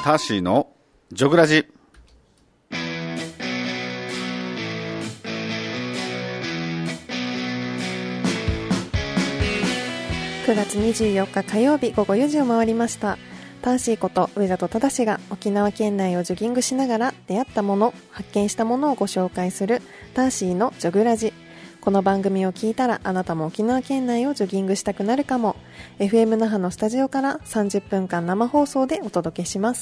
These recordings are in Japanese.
ターシーのジョグラジ。 9月24日火曜日午後4時を回りました。ターシーこと上里忠が沖縄県内をジョギングしながら出会ったもの、発見したものをご紹介するターシーのジョグラジ。この番組を聞いたらあなたも沖縄県内をジョギングしたくなるかも。 FM 那覇のスタジオから30分間生放送でお届けします。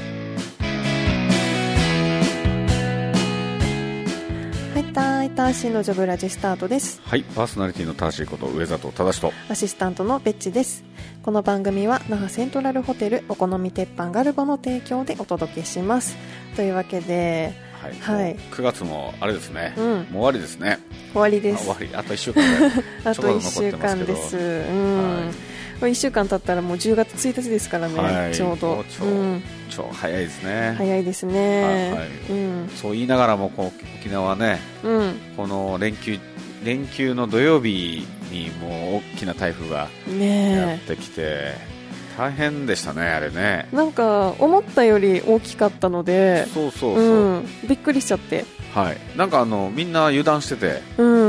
はい、ターシーのジョグラジスタートです。 はい、パーソナリティのターシーこと上里忠とアシスタントのベッチです。この番組は那覇セントラルホテルお好み鉄板ガルボの提供でお届けします。というわけで、 はい、9月もあれですね、もう終わりですね。 終わりです。 終わり、あと1週間であと1週間です。1週間経ったらもう10月1日ですからね、はい、ちょうど超早いですね。 早いですね、 そう言いながらも沖縄はね、この連休の土曜日にもう大きな台風がやってきて、大変でしたね、あれね。 なんか思ったより大きかったので、びっくりしちゃって、 はい、なんかみんな油断してて、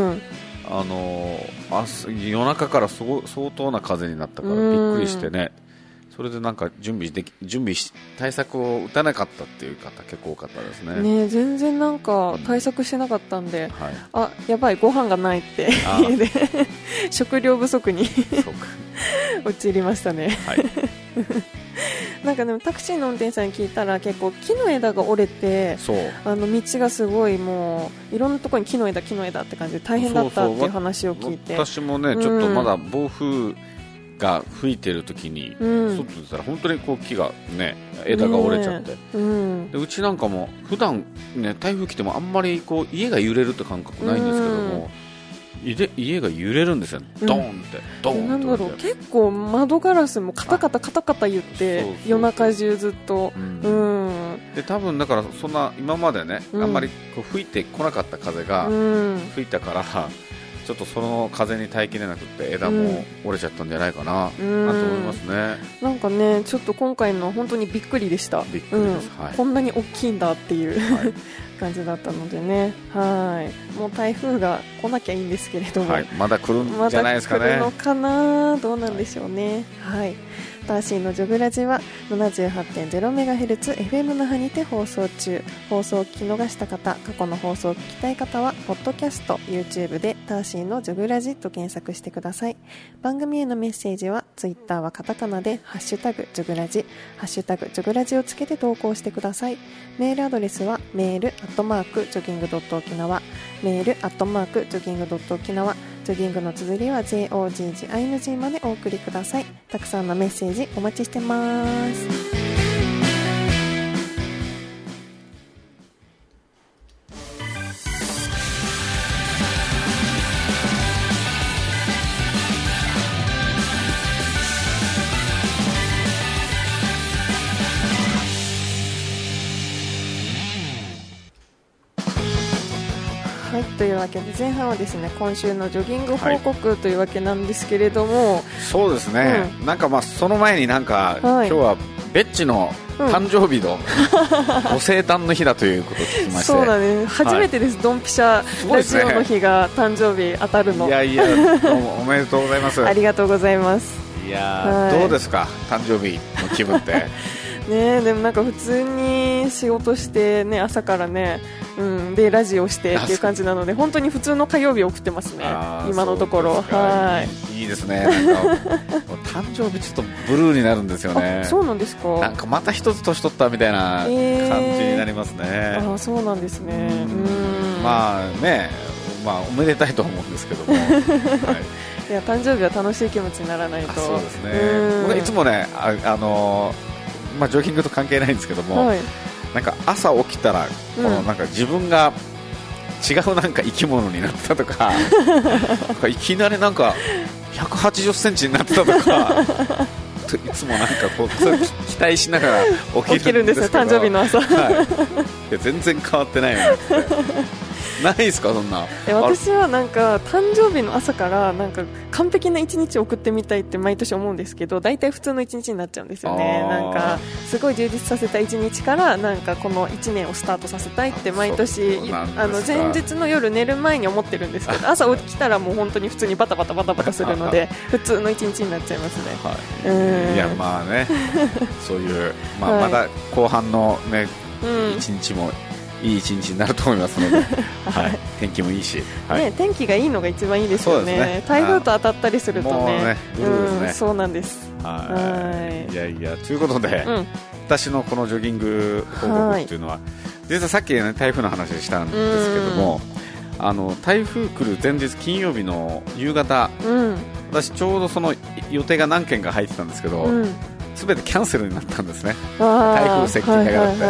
夜中から相当な風になったからびっくりしてね。それでなんか対策を打たなかったっていう方結構多かったですね。 全然なんか対策してなかったんで、やばい、ご飯がないって家で食料不足に陥りましたね。なんかでもタクシーの運転手さんに聞いたら結構木の枝が折れて、道がすごいもういろんなところに木の枝って感じで大変だったっていう話を聞いて、 私もねちょっとまだ暴風が吹いてる時に外出たら本当に木がね枝が折れちゃって、でうちなんかも普段ね台風来てもあんまり家が揺れるって感覚ないんですけども、家が揺れるんですよ、ドーンってドーンって。 なんだろう、結構窓ガラスもカタカタ言って夜中中ずっと、 で多分だからそんな今までね、あんまり吹いてこなかった風が吹いたから、ちょっとその風に耐えきれなくて枝も折れちゃったんじゃないかな、と思いますね。 なんかねちょっと今回の本当にびっくりでした。 びっくりです、 こんなに大きいんだっていう、感じだったのでね。もう台風が来なきゃいいんですけれども、 まだ来るんじゃないですかね。 まだ来るのかな、どうなんでしょうね。ターシーのジョグラジは 78.0MHz FM 那覇にて放送中。放送を聞き逃した方、過去の放送を聞きたい方はポッドキャスト、YouTube でターシーのジョグラジと検索してください。番組へのメッセージは Twitter はカタカナでハッシュタグジョグラジ、ハッシュタグジョグラジをつけて投稿してください。メールアドレスはメール@jogging.okinawa、メール@jogging.okinawa、ジョギングの綴りは JOGGING までお送りください。たくさんのメッセージお待ちしてます。というわけで前半はですね、今週のジョギング報告というわけなんですけれども、 そうですね、なんかその前になんか、今日はベッチの誕生日のご生誕の日だということを聞きまして、 そうだね、初めてです、ドンピシャラジオの日が誕生日当たるの。 いやどうもおめでとうございます。 ありがとうございます。 いや、どうですか誕生日の気分ってでもなんか普通に仕事してね、朝からね、でラジオしてっていう感じなので、本当に普通の火曜日を送ってますね、今のところ。 いいですね。なんか誕生日ちょっとブルーになるんですよね。 そうなんですか。 なんかまた一つ年取ったみたいな感じになりますね。 そうなんですね。 まあね、おめでたいと思うんですけども、 いや、誕生日は楽しい気持ちにならないと。 そうですね。僕いつもね、ジョギングと関係ないんですけども、なんか朝起きたら、なんか自分が違うなんか生き物になったとかいきなりなんか180センチになってたとかいつもなんか期待しながら起きるんですけど、 誕生日の朝全然変わってないよねってないですかそんな。 私はなんか誕生日の朝からなんか完璧な一日を送ってみたいって毎年思うんですけど、大体普通の一日になっちゃうんですよね。なんかすごい充実させた一日からなんかこの1年をスタートさせたいって毎年前日の夜寝る前に思ってるんですけど、朝起きたらもう本当に普通にバタバタするので普通の一日になっちゃいますね。 はい、いやまあねそういう、まあ、まだ後半のね、一日もいい一日になると思いますので、はい、天気もいいし、はいね、 天気がいいのが一番いいですよ ね。台風と当たったりすると ねブルーですね。 そうなんです。 いやいやということで、私のこのジョギング報告っていうのは、実はさっき、ね、台風の話したんですけども、台風来る前日金曜日の夕方、私ちょうどその予定が何件か入ってたんですけど、全てキャンセルになったんですね。台風接近があって、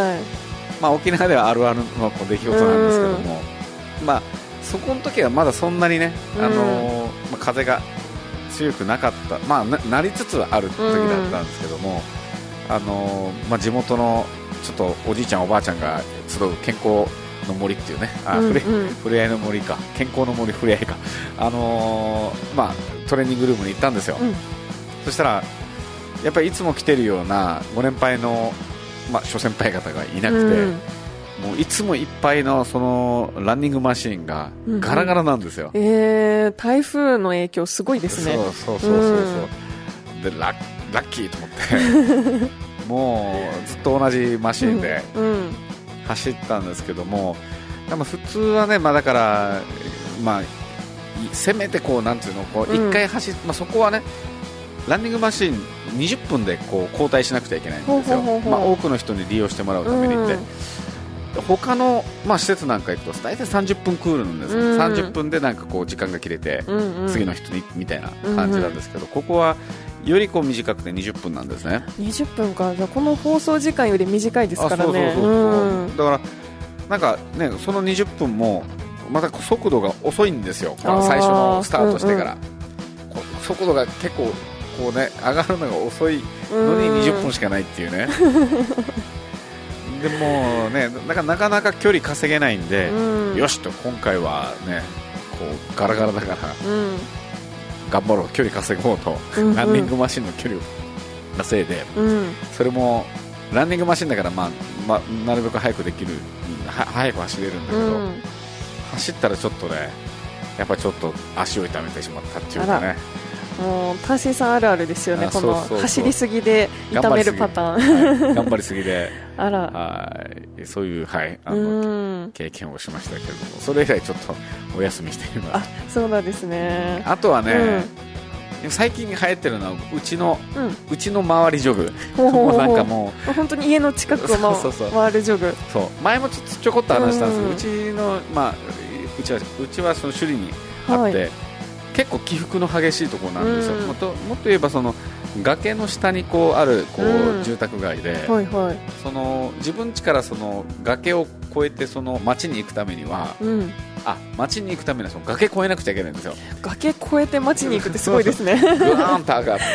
まあ、沖縄ではあるあるの出来事なんですけども、まあ、そこの時はまだそんなにね、まあ、風が強くなかった、まあ、なりつつある時だったんですけども、まあ、地元のちょっとおじいちゃんおばあちゃんが集う健康の森っていうね、ふれあいの森か、健康の森ふれあいか、まあ、トレーニングルームに行ったんですよ。そしたらやっぱりいつも来てるようなご年配の、まあ、諸先輩方がいなくて、もういつもいっぱいのそのランニングマシーンがガラガラなんですよ。 台風の影響すごいですね。 そうでラッキーと思ってもうずっと同じマシーンで走ったんですけども、でも普通はね、まあ、だから、まあ、せめてこうなんていうの、こう1回走まあ、そこはねランニングマシーン20分でこう交代しなくちゃいけないんですよ。まあ、多くの人に利用してもらうためにって、他の、まあ、施設なんか行くと大体30分クールなんですよ。30分でなんかこう時間が切れて、次の人にみたいな感じなんですけど、ここはよりこう短くて20分なんですね。 20分か。じゃあこの放送時間より短いですからね。 だからなんかね、その20分もまた速度が遅いんですよ。最初のスタートしてから、速度が結構こうね、上がるのが遅いのに20分しかないっていうねでもね、だからなかなか距離稼げないんで、よしと今回はね、こうガラガラだから、頑張ろう、距離稼ごうと、ランニングマシンの距離を稼いで、それもランニングマシンだから、まあ、なるべく早くできる、早く走れるんだけど、走ったらちょっとね、やっぱりちょっと足を痛めてしまったっていうかね。 もうターシーさんあるあるですよね。この走りすぎで痛めるパターン、 頑張りすぎであら、 はい、そういう、はい、経験をしましたけれども、それ以来ちょっとお休みしています。 そうなんですね。 あとはね、最近流行ってるのはうちの周りジョグ。もうなんかもう本当に家の近くを回るジョグ。 そう、前もちょこっと話したんですけど、うちの、まあ、うちはその首里にあって、結構起伏の激しいところなんですよ。もっと言えばその崖の下にこうあるこう住宅街で、その自分家からその崖を越えてその町に行くためには、町に行くためにはその崖越えなくちゃいけないんですよ。 崖越えて町に行くってすごいですね。 ぐーんと上がって、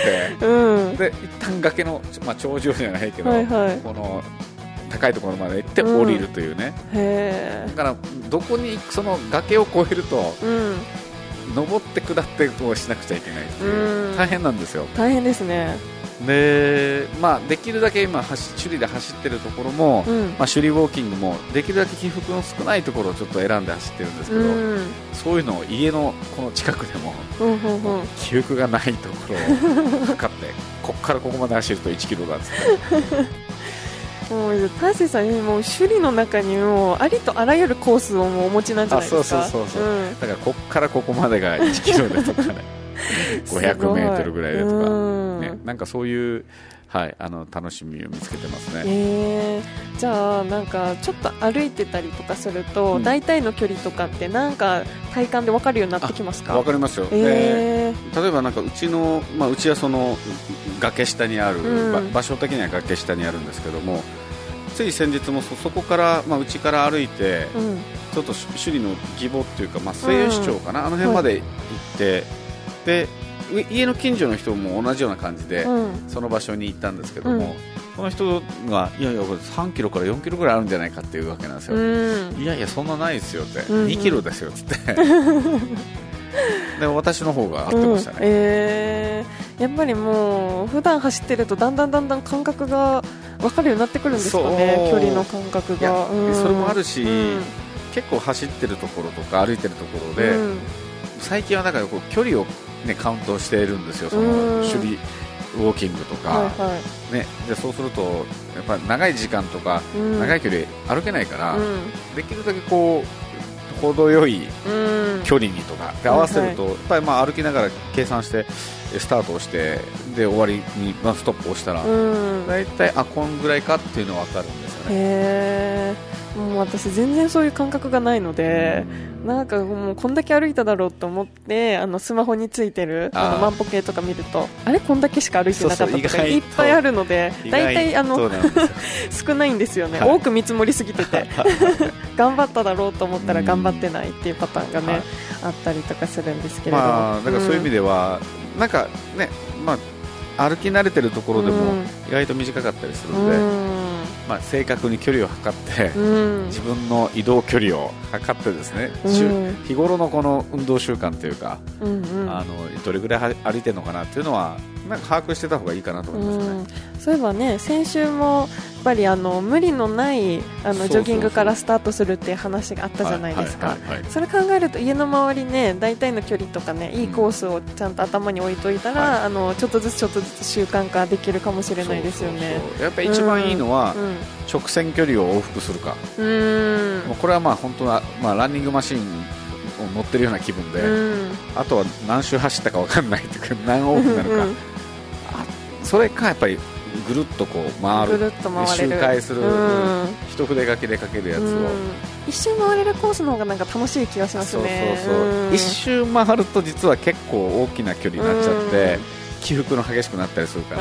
で一旦崖の、まあ、頂上じゃないけど、この高いところまで行って降りるというね。だからどこにその崖を越えると、登って下ってこうしなくちゃいけないっていう、大変なんですよ。 大変ですね。 で、まあ、できるだけ今首里で走ってるところも、まあ、首里ウォーキングもできるだけ起伏の少ないところをちょっと選んで走ってるんですけど、そういうのを家のこの近くでも、起伏がないところを測ってここからここまで走ると1キロだっつってもうターシーさんもう首里の中にもありとあらゆるコースをもうお持ちなんじゃないですか。 そう、だからここからここまでが1キロでとかね500メートルぐらいでとか、ね、なんかそういう、はい、楽しみを見つけてますね。 じゃあなんかちょっと歩いてたりとかすると、大体の距離とかってなんか体感で分かるようになってきますか？ 分かりますよ。例えばなんかうちはその崖下にある、場所的には崖下にあるんですけども、つい先日もそこから、まあ、うちから歩いて、ちょっと首里の義母っていうか、まあ、西予市町かな、あの辺まで行って、で家の近所の人も同じような感じで、その場所に行ったんですけども、 その人がいやいやこれ3キロから4キロぐらいあるんじゃないかっていうわけなんですよ、いやいやそんなないですよって、2キロですよってで私の方が合ってましたね、 やっぱりもう普段走ってるとだんだん感覚が分かるようになってくるんですかね、距離の感覚が。 それもあるし、結構走ってるところとか歩いてるところで、最近はだからこう距離を、ね、カウントしているんですよ、その守備ウォーキングとか、ね、でそうするとやっぱ長い時間とか、長い距離歩けないから、できるだけこう程よい距離にとかで合わせると、やっぱり歩きながら計算してスタートをしてで終わりにストップを押したら、だいたいこんぐらいかっていうのが分かるんですよね。 もう私全然そういう感覚がないので、なんかもうこんだけ歩いただろうと思ってスマホについてる万歩計とか見ると、あれこんだけしか歩いてなかったとかいっぱいあるので、だいたい少ないんですよね、多く見積もりすぎてて頑張っただろうと思ったら頑張ってないっていうパターンがね、あったりとかするんですけれども、 だからそういう意味では、なんかね、歩き慣れてるところでも意外と短かったりするので、正確に距離を測って、自分の移動距離を測ってですね、日頃のこの運動習慣というか、どれぐらい歩いてるのかなっていうのはなんか把握してた方がいいかなと思いますね。 そういえばね、先週もやっぱり無理のないジョギングからスタートするっていう話があったじゃないですか。それ考えると家の周りね、大体の距離とかね、いいコースをちゃんと頭に置いといたら、ちょっとずつ習慣化できるかもしれないですよね。 やっぱり一番いいのは、直線距離を往復するか。もうこれは本当はランニングマシンを乗ってるような気分で、あとは何周走ったか分かんないというか、何往復なのか、それかやっぱりぐるっとこう回る、周回する、一筆書きでかけるやつを一周回れるコースの方がなんか楽しい気がしますね。 一周回ると実は結構大きな距離になっちゃって起伏の激しくなったりするから、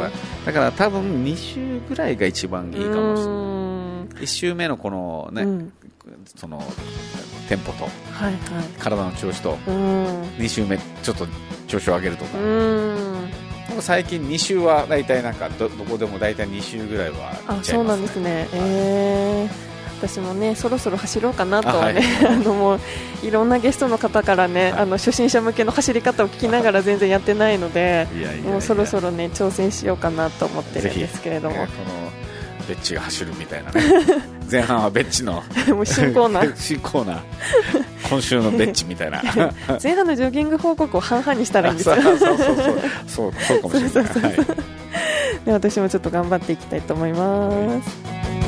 だから多分2周ぐらいが一番いいかもしれない。1周目のこのね、そのテンポと、体の調子と、2周目ちょっと調子を上げるとか、最近2周は大体なんか どこでも大体2周ぐらいは行っちゃいますね。 そうなんですね。私もね、そろそろ走ろうかなとはね、もういろんなゲストの方からね、初心者向けの走り方を聞きながら全然やってないので、もうそろそろね挑戦しようかなと思ってるんですけれども、 ベッチが走るみたいなね前半はベッチのもう新コーナー新コーナー今週のベッチみたいな前半のジョギング報告を半々にしたらいいんですよそうかもしれない。 で、私もちょっと頑張っていきたいと思います。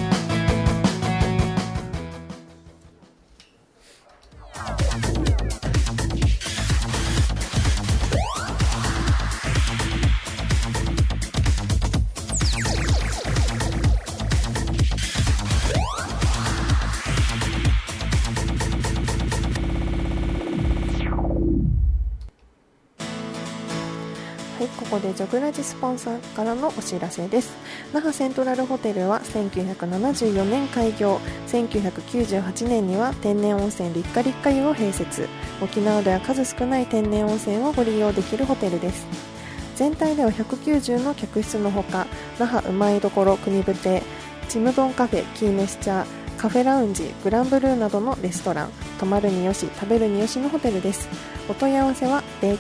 ここでジョグラジスポンサーからのお知らせです。那覇セントラルホテルは1974年開業、1998年には天然温泉立夏立夏湯を併設。沖縄では数少ない天然温泉をご利用できるホテルです。全体では190の客室のほか、那覇うまいどころ国分亭、ちむどんカフェキーネスチャー、カフェラウンジ、グランブルーなどのレストラン、泊まるによし食べるによしのホテルです。お問い合わせは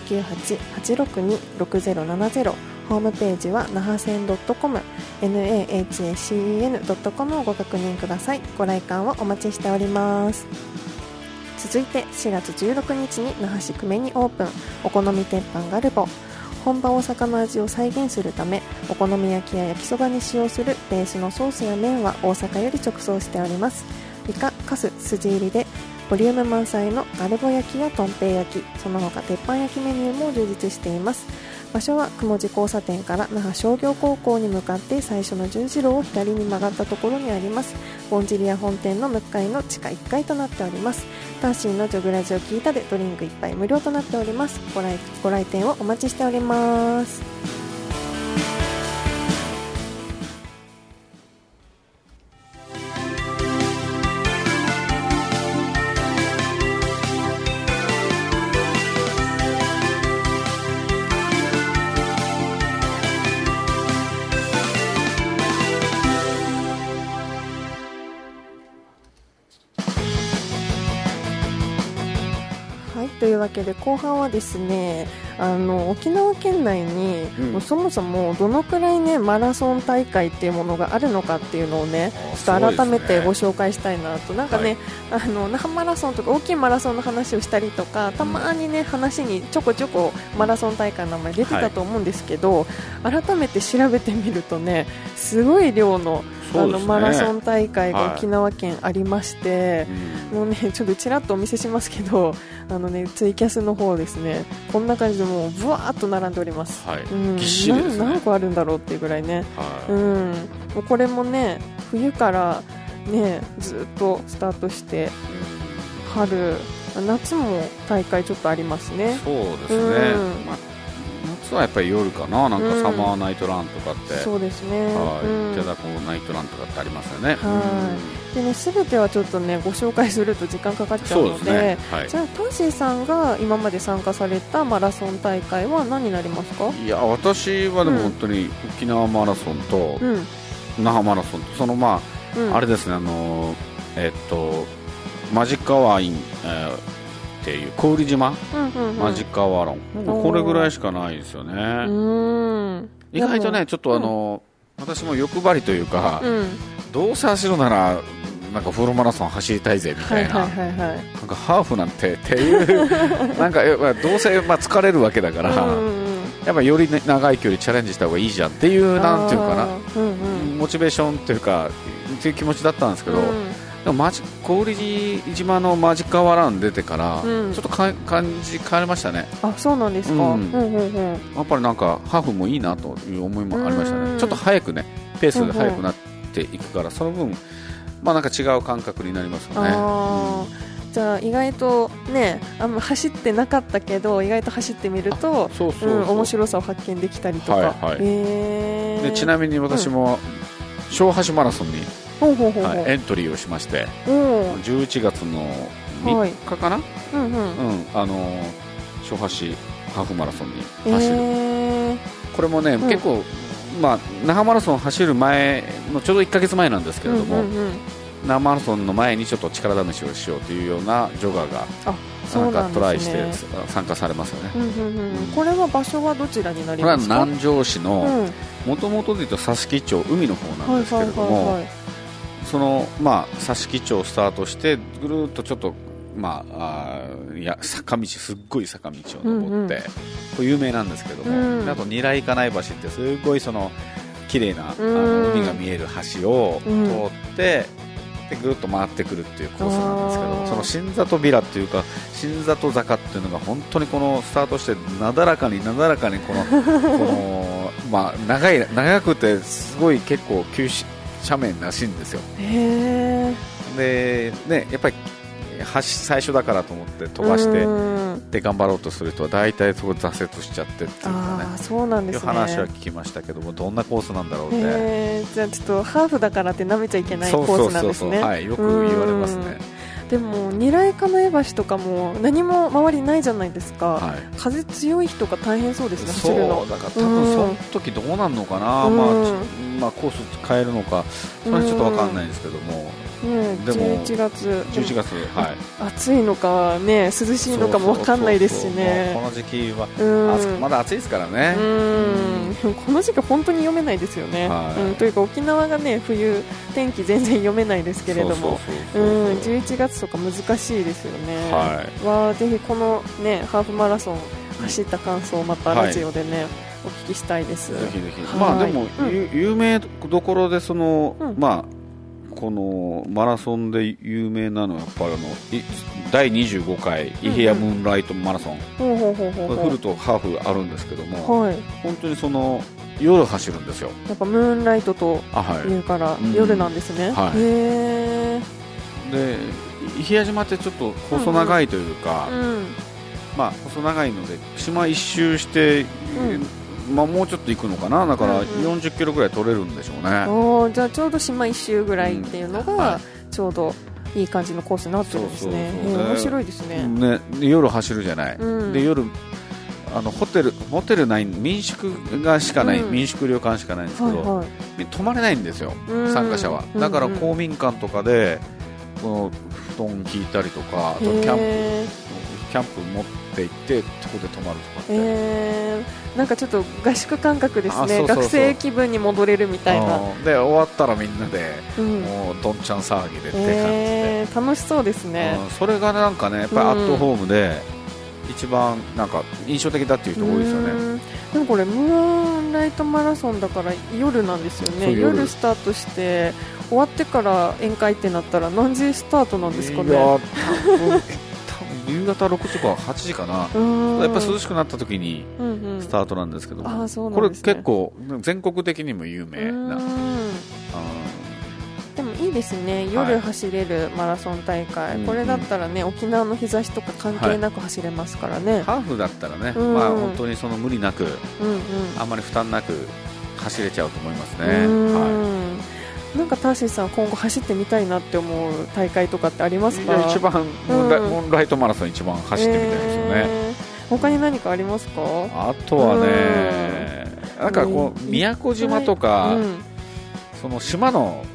098-862-6070、ホームページは那覇線 .com、 nahacen.com をご確認ください。ご来館をお待ちしております。続いて4月16日に那覇市久米にオープン、お好み鉄板ガルボ。本場大阪の味を再現するため、お好み焼きや焼きそばに使用するベースのソースや麺は大阪より直送しております。イカ、カス、筋入りでボリューム満載のガルボ焼きやとんぺい焼き、その他鉄板焼きメニューも充実しています。場所は雲寺交差点から那覇商業高校に向かって最初の十字路を左に曲がったところにあります。ボンジリア本店の向かいの地下1階となっております。ターシーのジョグラジを聞いたでドリンク1杯無料となっております。ご来店をお待ちしております。 というわけで後半はですね、沖縄県内に、もうそもそもどのくらいねマラソン大会っていうものがあるのかっていうのをねちょっと改めてご紹介したいなと。なんかね、那覇マラソンとか大きいマラソンの話をしたりとか、たまにね話にちょこちょこマラソン大会の名前出てたと思うんですけど、改めて調べてみるとねすごい量のマラソン大会が沖縄県ありまして、もうねちょっとちらっとお見せしますけど、ツイキャスの方ですね、こんな感じでもうブワーっと並んでおります。 ぎっしりですね。 何個あるんだろうっていうぐらいね。もうこれもね冬からねずっとスタートして、春夏も大会ちょっとありますね。 そうですね。夏はやっぱり夜かな、なんかサマーナイトランとかって、 そうですね。 池田ナイトランとかってありますよね。 でね、全てはちょっとねご紹介すると時間かかっちゃうので、じゃあターシーさんが今まで参加されたマラソン大会は何になりますか？ いや私はでも本当に沖縄マラソンと那覇マラソンと、そのあれですね、マジカワイン、っていう小売島、マジカワロン、これぐらいしかないですよね。意外とねちょっと私も欲張りというか、どうせ走るならなんかフルマラソン走りたいぜみたいな、なんかハーフなんてっていうなんかどうせ疲れるわけだからやっぱより長い距離チャレンジした方がいいじゃんっていう、なんていうかな、モチベーションというかっていう気持ちだったんですけど、でも小売島のマジカワラン出てから、ちょっと感じ変わりましたね。 あ、そうなんですか。 やっぱりなんかハーフもいいなという思いもありましたね。ちょっと早くねペースが速くなっていくから、その分なんか違う感覚になりますよね。 じゃあ意外とね走ってなかったけど意外と走ってみると面白さを発見できたりとか。 でちなみに私も小橋マラソンにエントリーをしまして、11月の3日かな、小橋ハーフマラソンに走る。これもね、結構那覇マラソン走る前のちょうど1ヶ月前なんですけれども、那覇マラソンの前にちょっと力試しをしようというようなジョガーがなんかトライして参加されますよね。 これは場所はどちらになりますか？ これは南城市のもともとで言うと佐敷町海の方なんですけれども、その佐敷町スタートしてぐるっとちょっと坂道、すっごい坂道を登って、これ有名なんですけども、あと二来金井橋ってすごいその綺麗な海が見える橋を通ってでぐるっと回ってくるっていうコースなんですけども、その新里ビラっていうか新里坂っていうのが本当にこのスタートしてなだらかにこの長くてすごい結構急斜面らしいんですよ。でね、やっぱり最初だからと思って飛ばしてで頑張ろうとする人は大体そこ挫折しちゃってっていうかね、 そうなんですね。 いう話は聞きましたけども、どんなコースなんだろうって。 じゃあちょっとハーフだからって舐めちゃいけないコースなんですね。 よく言われますね。 でも二来金井橋とかも何も周りないじゃないですか、風強い日とか大変そうですね、走るの。 だから多分その時どうなるのかな、コース変えるのかそれはちょっと分かんないんですけども、 でも11月、暑いのかね涼しいのかも分かんないですしね。 この時期はまだ暑いですからね。 この時期本当に読めないですよね。というか沖縄がね冬天気全然読めないですけれども、11月とか難しいですよね。ぜひこのねハーフマラソン走った感想をまたラジオでね、お聞きしたいです。 ぜひぜひ。でも有名どころでそのこのマラソンで有名なのはやっぱり第25回イヘアムーンライトマラソン、フルとハーフあるんですけども、本当にその夜走るんですよ。 やっぱムーンライトというから夜なんですね。 で伊平屋島ってちょっと細長いというか、細長いので島一周して、もうちょっと行くのかな、だから40キロぐらい取れるんでしょうね。 じゃあちょうど島一周ぐらいっていうのがちょうどいい感じのコースになってるんですね。面白いですね。 夜走るじゃない、で夜ホテルない民宿がしかない、民宿旅館しかないんですけど、泊まれないんですよ、参加者は。だから公民館とかでこの布団引いたりとか、キャキャンプ持って行ってそこで泊まるとかって、 なんかちょっと合宿感覚ですね。 そうそうそう、 学生気分に戻れるみたいな。 で終わったらみんなで、もうどんちゃん騒ぎでって感じで、 楽しそうですね。 それがなんかねやっぱりアットホームで一番なんか印象的だっていう人多いですよね。 でもこれムーンライトマラソンだから夜なんですよね。夜スタートして終わってから宴会ってなったら何時スタートなんですかね。 いや多分夕方6時か8時かな。やっぱ涼しくなった時にスタートなんですけども、これ結構全国的にも有名な。 でもいいですね、夜走れるマラソン大会、これだったらね、沖縄の日差しとか関係なく走れますからね。 ハーフだったらね、まあ本当にその無理なく、あんまり負担なく走れちゃうと思いますね。 なんかターシーさん今後走ってみたいなって思う大会とかってありますか？ 一番ムーンライトマラソン一番走ってみたいですよね。 他に何かありますか？ あとはね、なんかこう宮古島とか、その島の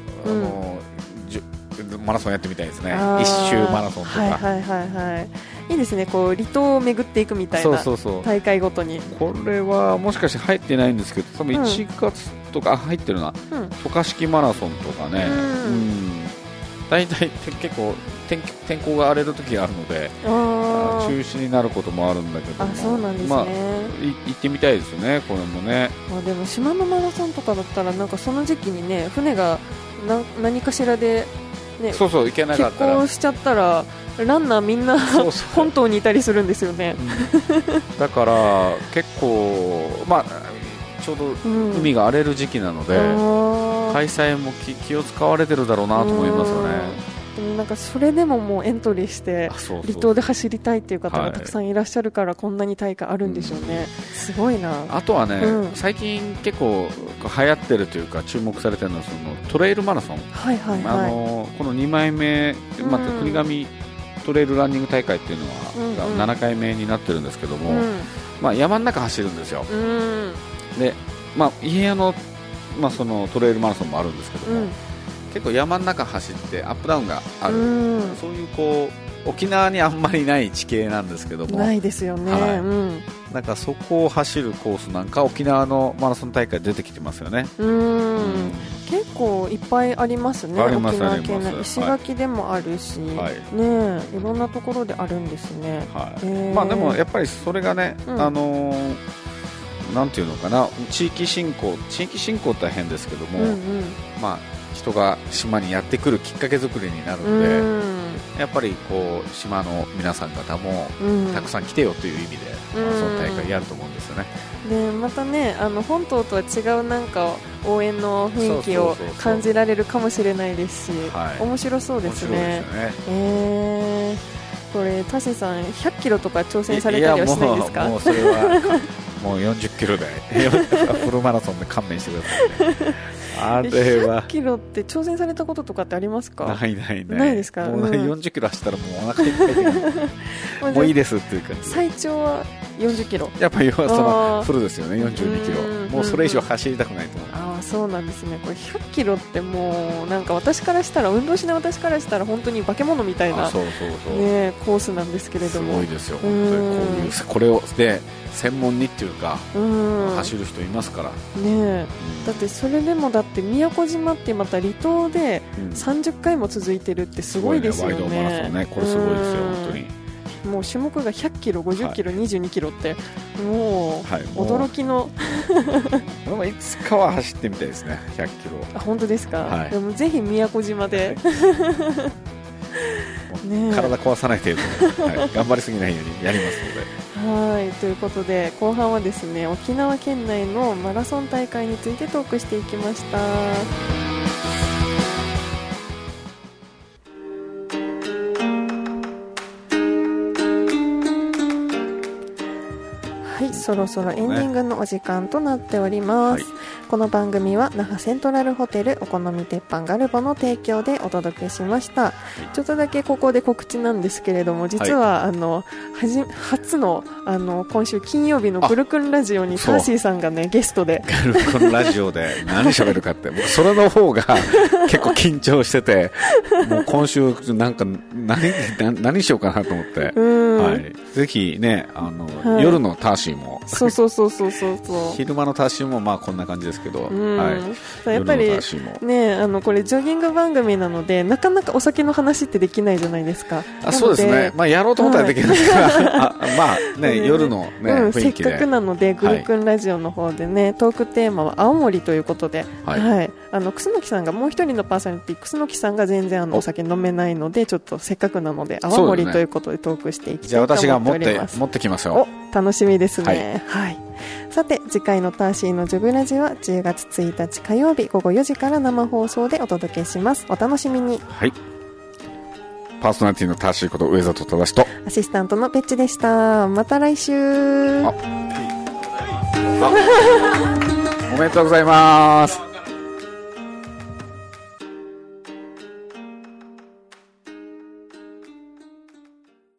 マラソンやってみたいですね。一周マラソンとか。 いいですね、こう離島を巡っていくみたいな大会ごとに。 これはもしかして入ってないんですけど、多分1月とか入ってるな、渡嘉敷マラソンとかね、大体結構天候が荒れる時があるので中止になることもあるんだけども、 そうなんですね、 行ってみたいですよね、これもね。 でも島のマラソンとかだったらなんかその時期にね、船が何かしらで、ね、 行けなかったら欠航しちゃったらランナーみんな本島にいたりするんですよね。 だから結構、ちょうど海が荒れる時期なので、開催も気を使われてるだろうなと思いますよね。 でもなんかそれでももうエントリーして離島で走りたいっていう方がたくさんいらっしゃるから、こんなに大会あるんでしょうね。すごいな。あとはね、最近結構流行ってるというか注目されてるのはそのトレイルマラソン、この2枚目、国頭トレイルランニング大会っていうのは7回目になってるんですけども、山の中走るんですよ。で、家の、そのトレイルマラソンもあるんですけども、結構山の中走ってアップダウンがある、そういうこう沖縄にあんまりない地形なんですけども、 ないですよね。 なんかそこを走るコースなんか沖縄のマラソン大会出てきてますよね。 結構いっぱいありますね。沖縄県内石垣でもあるし、いろんなところであるんですね。 でもやっぱりそれがね、なんていうのかな、地域振興って変ですけども、人が島にやってくるきっかけ作りになるので、やっぱりこう島の皆さん方もたくさん来てよという意味でその大会やると思うんですよね。 でまたね、本島とは違うなんか応援の雰囲気を感じられるかもしれないですし、面白そうですね。これタシさん100キロとか挑戦されたりはしないですか？ もうそれはもう40キロでフルマラソンで勘弁してくださいね。あれは 100キロって挑戦されたこととかってありますか？ ないですか？ もう40キロ走ったらもうお腹いっぱいでもういいですっていう感じで。 最長は40キロ、 やっぱりそのフルですよね。42キロ、もうそれ以上走りたくないと思う。 そうなんですね。これ100キロってもうなんか私からしたら、運動しない私からしたら本当に化け物みたいなコースなんですけれども、 すごいですよ本当に。これをで専門にっていうか走る人いますからね。 だってそれでもだって宮古島ってまた離島で30回も続いてるってすごいですよね。 ワイドマラソンね、これすごいですよ本当に。 もう種目が100キロ、50キロ、22キロってもう驚きのいつかは走ってみたいですね、100キロ。 本当ですか？でもぜひ宮古島で体壊さない程度に頑張りすぎないようにやりますので。 ということで後半はですね、沖縄県内のマラソン大会についてトークしていきました。そそろそろエンディングのお時間となっております、この番組は那覇セントラルホテルお好み鉄板ガルボの提供でお届けしました。ちょっとだけここで告知なんですけれども、実は、初の、今週金曜日のグルクンラジオにターシーさんがねゲストでグルクンラジオで何喋るかって僕それの方が結構緊張しててもう今週なんか何しようかなと思って、はい、ぜひね夜のターシーもそう昼間のターシーもまあこんな感じですけど、 やっぱりねこれジョギング番組なのでなかなかお酒の話ってできないじゃないですか。 そうですね、まあ、やろうと思ったらできるんですが、まあね、夜の、ね雰囲気でせっかくなのでグルクンラジオの方でね、トークテーマは青森ということで、楠木さんがもう一人のパーソナリティ楠木さんが全然お酒飲めないのでちょっとせっかくなので青森ということでトークしていきたいと思っております。 じゃあ私が持ってきますよ。 楽しみですね、さて次回のターシーのジョグラジは10月1日火曜日午後4時から生放送でお届けします。お楽しみに。 パーソナリティのターシーこと上里忠とアシスタントのペッチでした。また来週。 おめでとうございます。